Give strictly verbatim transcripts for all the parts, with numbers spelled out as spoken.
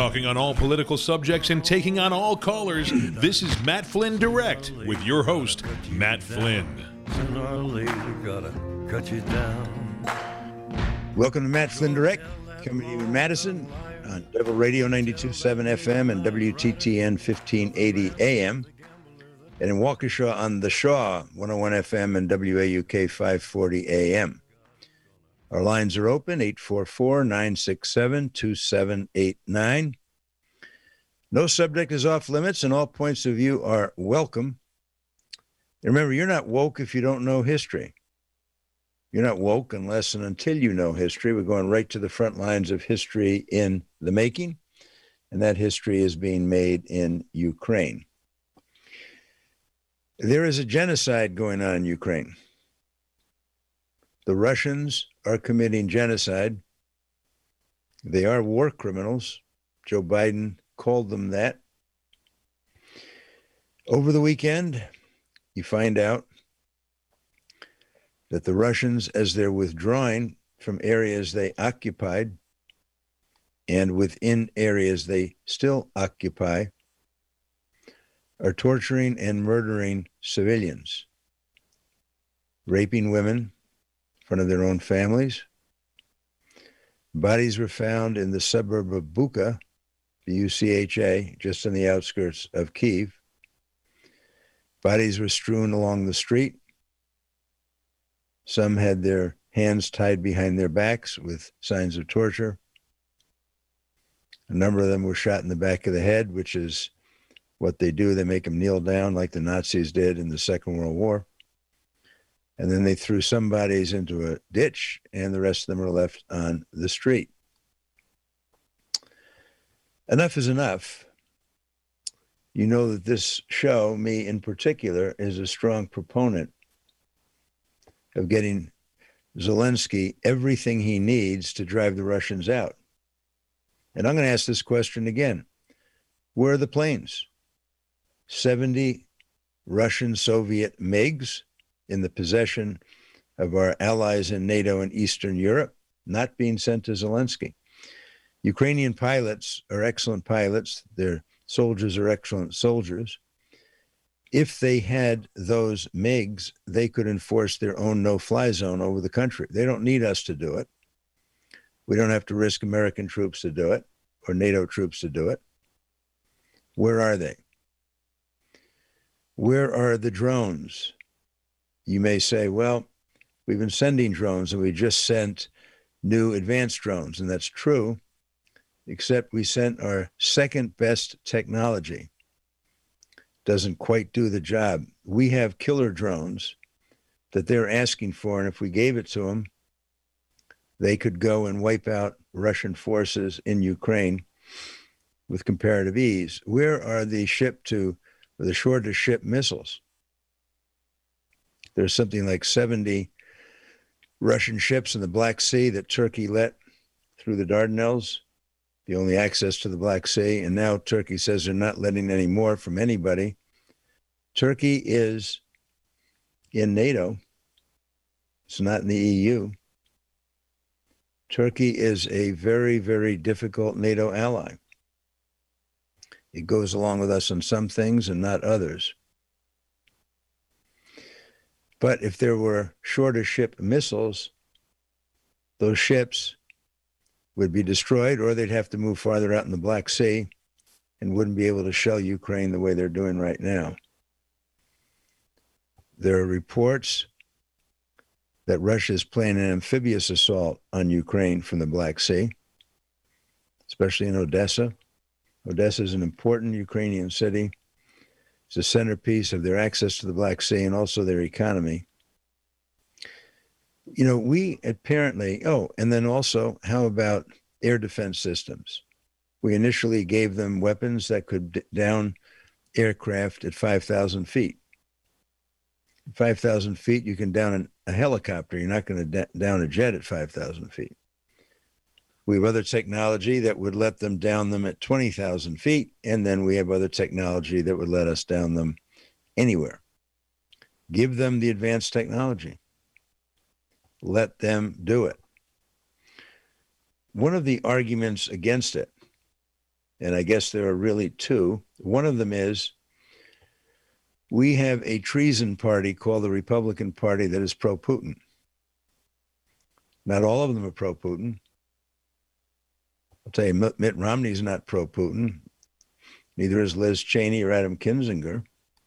Talking on all political subjects and taking on all callers, this is Matt Flynn Direct with your host, Matt Flynn. Sooner or later, gotta cut you down. Welcome to Matt Flynn Direct, coming to you in Madison on Devil Radio ninety-two point seven F M and W T T N fifteen eighty A M, and in Waukesha on the Shaw one oh one F M and W A U K five forty A M. Our lines are open, eight four four, nine six seven, two seven eight nine. No subject is off limits, and all points of view are welcome. And remember, you're not woke if you don't know history. You're not woke unless and until you know history. We're going right to the front lines of history in the making, and that history is being made in Ukraine. There is a genocide going on in Ukraine. The Russians are committing genocide. They are war criminals. Joe Biden called them that. Over the weekend, you find out that the Russians, as they're withdrawing from areas they occupied and within areas they still occupy, are torturing and murdering civilians, raping women in front of their own families. Bodies were found in the suburb of Bucha, B U C H A, just on the outskirts of Kyiv. Bodies were strewn along the street. Some had their hands tied behind their backs with signs of torture. A number of them were shot in the back of the head, which is what they do. They make them kneel down like the Nazis did in the Second World War. And then they threw some bodies into a ditch, and the rest of them are left on the street. Enough is enough. You know that this show, me in particular, is a strong proponent of getting Zelensky everything he needs to drive the Russians out. And I'm going to ask this question again. Where are the planes? seventy Russian Soviet MiGs in the possession of our allies in NATO and Eastern Europe, not being sent to Zelensky. Ukrainian pilots are excellent pilots. Their soldiers are excellent soldiers. If they had those MiGs, they could enforce their own no-fly zone over the country. They don't need us to do it. We don't have to risk American troops to do it or NATO troops to do it. Where are they? Where are the drones? You may say, well, we've been sending drones and we just sent new advanced drones, and that's true, except we sent our second best technology. Doesn't quite do the job. We have killer drones that they're asking for, and if we gave it to them, they could go and wipe out Russian forces in Ukraine with comparative ease. Where are the ship to, or the shore-to-ship missiles? There's something like seventy Russian ships in the Black Sea that Turkey let through the Dardanelles, the only access to the Black Sea, and now Turkey says they're not letting any more from anybody. Turkey is in NATO. It's not in the E U. Turkey is a very, very difficult NATO ally. It goes along with us on some things and not others. But if there were shorter ship missiles, those ships would be destroyed, or they'd have to move farther out in the Black Sea and wouldn't be able to shell Ukraine the way they're doing right now. There are reports that Russia is planning an amphibious assault on Ukraine from the Black Sea, especially in Odessa. Odessa is an important Ukrainian city. It's a centerpiece of their access to the Black Sea and also their economy. You know, we apparently, oh, and then also, how about air defense systems? We initially gave them weapons that could d- down aircraft at five thousand feet. five thousand feet, you can down an, a helicopter. You're not going to d- down a jet at five thousand feet. We have other technology that would let them down them at twenty thousand feet, and then we have other technology that would let us down them anywhere. Give them the advanced technology. Let them do it. One of the arguments against it and I guess there are really two. One of them is we have a treason party called the Republican Party that is pro-Putin. Not all of them are pro-Putin. I'll tell you, Mitt Romney's not pro-Putin. Neither is Liz Cheney or Adam Kinzinger.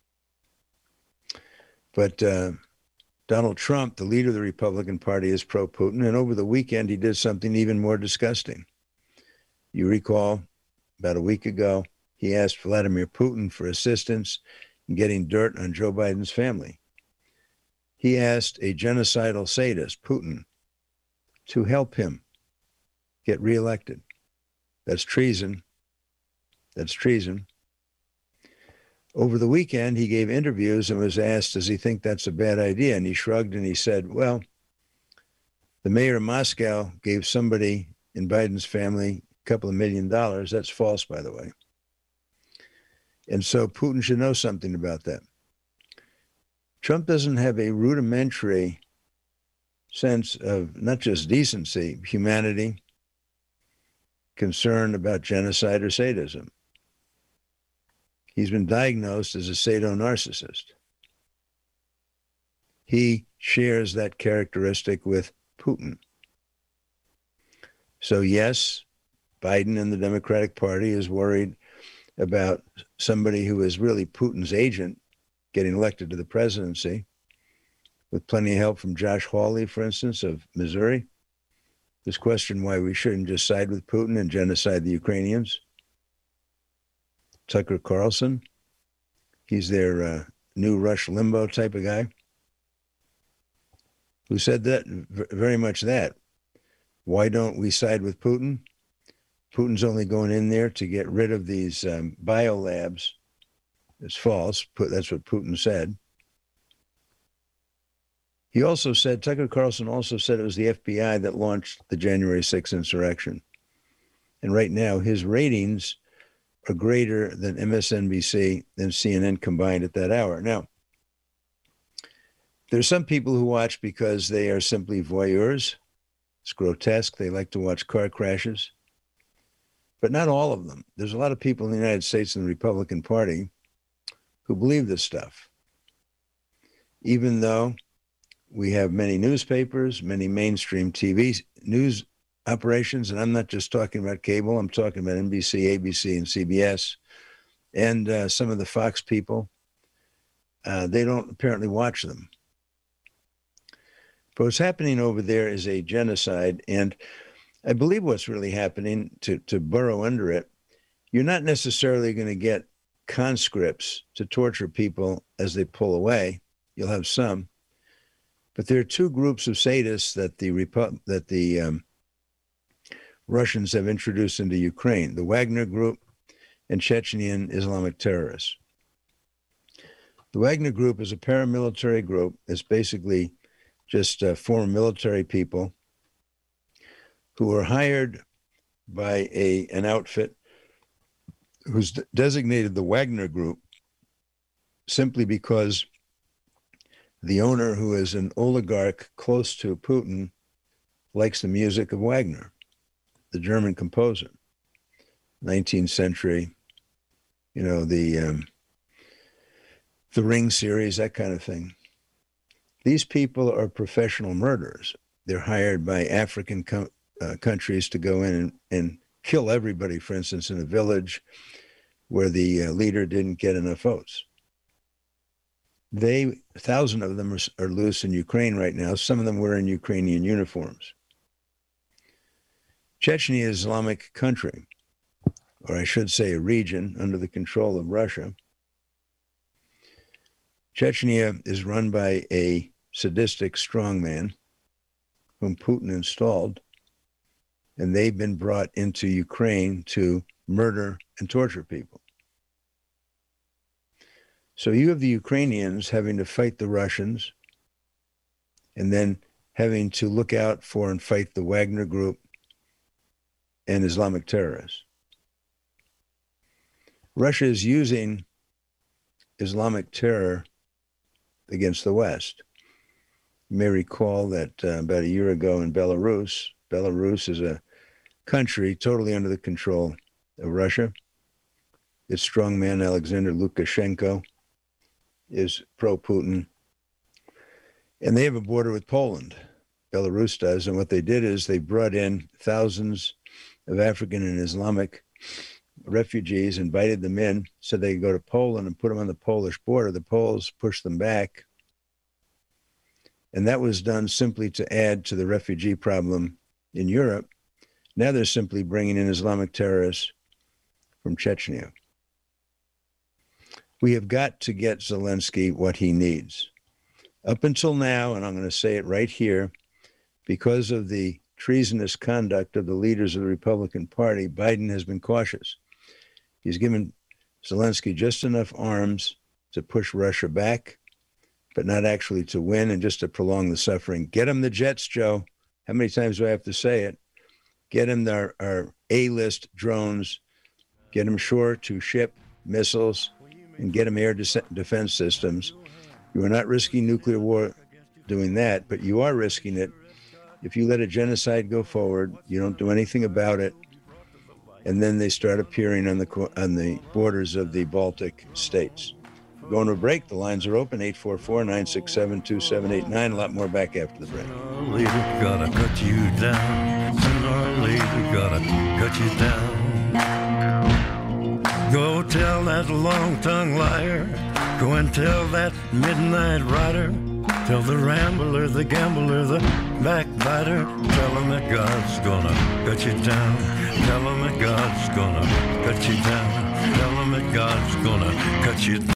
But uh, Donald Trump, the leader of the Republican Party, is pro-Putin. And over the weekend, he did something even more disgusting. You recall, about a week ago, he asked Vladimir Putin for assistance in getting dirt on Joe Biden's family. He asked a genocidal sadist, Putin, to help him get reelected. That's treason. That's treason. Over the weekend, he gave interviews and was asked, does he think that's a bad idea? And he shrugged and he said, well, the mayor of Moscow gave somebody in Biden's family a couple of million dollars. That's false, by the way. And so Putin should know something about that. Trump doesn't have a rudimentary sense of not just decency, humanity, concern about genocide or sadism. He's been diagnosed as a sado-narcissist. He shares that characteristic with Putin. So yes, Biden and the Democratic Party is worried about somebody who is really Putin's agent getting elected to the presidency, with plenty of help from Josh Hawley, for instance, of Missouri. This question why we shouldn't just side with Putin and genocide the Ukrainians. Tucker Carlson, he's their uh, new Rush Limbaugh type of guy, who said that, very much that. Why don't we side with Putin? Putin's only going in there to get rid of these um, biolabs. It's false. That's what Putin said. He also said, Tucker Carlson also said it was the F B I that launched the January sixth insurrection. And right now, his ratings are greater than M S N B C and C N N combined at that hour. Now, there's some people who watch because they are simply voyeurs. It's grotesque. They like to watch car crashes. But not all of them. There's a lot of people in the United States in the Republican Party who believe this stuff. Even though we have many newspapers, many mainstream T V news operations, and I'm not just talking about cable, I'm talking about N B C, A B C, and C B S, and uh, some of the Fox people. Uh, they don't apparently watch them. But what's happening over there is a genocide, and I believe what's really happening, to, to burrow under it, you're not necessarily going to get conscripts to torture people as they pull away. You'll have some. But there are two groups of sadists that the Repu- that the um, Russians have introduced into Ukraine, the Wagner Group and Chechnyan Islamic terrorists. The Wagner Group is a paramilitary group. It's basically just uh, former military people who are hired by a an outfit who's d- designated the Wagner Group simply because the owner, who is an oligarch close to Putin, likes the music of Wagner, the German composer, nineteenth century, you know, the um, the Ring series, that kind of thing. These people are professional murderers. They're hired by African com- uh, countries to go in and, and kill everybody, for instance, in a village where the uh, leader didn't get enough votes. They, a thousand of them are, are loose in Ukraine right now. Some of them were in Ukrainian uniforms. Chechnya is an Islamic country, or I should say a region under the control of Russia. Chechnya is run by a sadistic strongman whom Putin installed, and they've been brought into Ukraine to murder and torture people. So you have the Ukrainians having to fight the Russians and then having to look out for and fight the Wagner Group and Islamic terrorists. Russia is using Islamic terror against the West. You may recall that uh, about a year ago in Belarus, Belarus is a country totally under the control of Russia. Its strongman, Alexander Lukashenko, is pro-Putin. And they have a border with Poland. Belarus does. And what they did is they brought in thousands of African and Islamic refugees, invited them in so they could go to Poland and put them on the Polish border. The Poles pushed them back. And that was done simply to add to the refugee problem in Europe. Now they're simply bringing in Islamic terrorists from Chechnya. We have got to get Zelensky what he needs. Up until now, and I'm going to say it right here, because of the treasonous conduct of the leaders of the Republican Party, Biden has been cautious. He's given Zelensky just enough arms to push Russia back, but not actually to win, and just to prolong the suffering. Get him the jets, Joe. How many times do I have to say it? Get him our, our A-list drones. Get him shore-to-ship missiles, and get him air de- defense systems. You are not risking nuclear war doing that, but you are risking it if you let a genocide go forward. You don't do anything about it, and then they start appearing on the on the borders of the Baltic states. We're going to a break. The lines are open, eight four four, nine six seven, two seven eight nine. A lot more back after the break. Sooner or later, gotta cut you down. Sooner or later, gotta cut you down. Go tell that long-tongued liar. Go and tell that midnight rider. Tell the rambler, the gambler, the backbiter. Tell him that God's gonna cut you down. Tell him that God's gonna cut you down. Tell him that God's gonna cut you down.